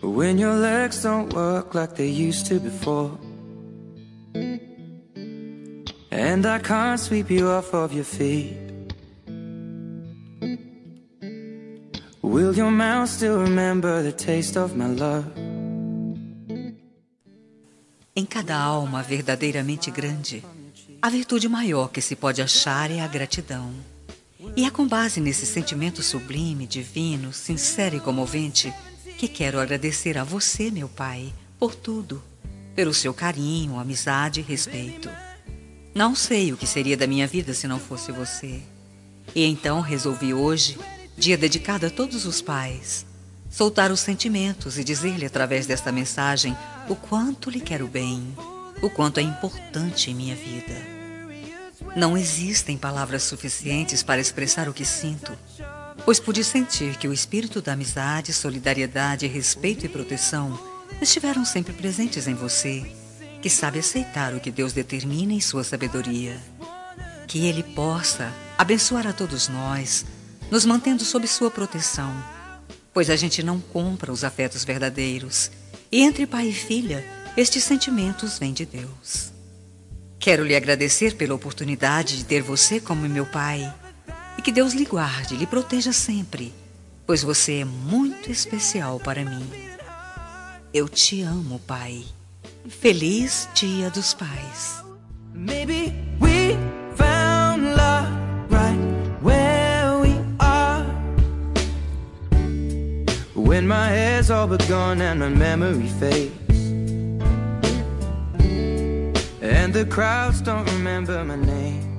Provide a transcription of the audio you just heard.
When your legs don't work like they used to before, and I can't sweep you off of your feet. Will your mouth still remember the taste of my love? Em cada alma verdadeiramente grande, a virtude maior que se pode achar é a gratidão. E é com base nesse sentimento sublime, divino, sincero e comovente que quero agradecer a você, meu Pai, por tudo, pelo seu carinho, amizade e respeito. Não sei o que seria da minha vida se não fosse você. E então resolvi hoje, dia dedicado a todos os pais, soltar os sentimentos e dizer-lhe através desta mensagem o quanto lhe quero bem, o quanto é importante em minha vida. Não existem palavras suficientes para expressar o que sinto, pois pude sentir que o espírito da amizade, solidariedade, respeito e proteção estiveram sempre presentes em você, que sabe aceitar o que Deus determina em sua sabedoria. Que Ele possa abençoar a todos nós, nos mantendo sob sua proteção, pois a gente não compra os afetos verdadeiros, e entre pai e filha, estes sentimentos vêm de Deus. Quero lhe agradecer pela oportunidade de ter você como meu pai, e que Deus lhe guarde, lhe proteja sempre, pois você é muito especial para mim. Eu te amo, Pai. Feliz Dia dos Pais. Maybe we found love right where we are. When my hair's all but gone and my memory fades, and the crowds don't remember my name.